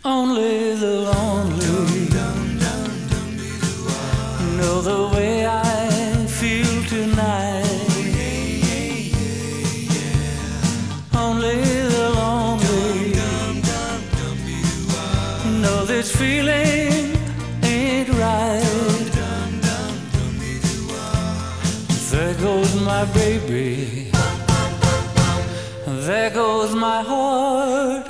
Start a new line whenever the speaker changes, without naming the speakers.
Only the lonely know the way I feel tonight. Only the lonely know this feeling ain't right. There goes my baby, there goes my heart.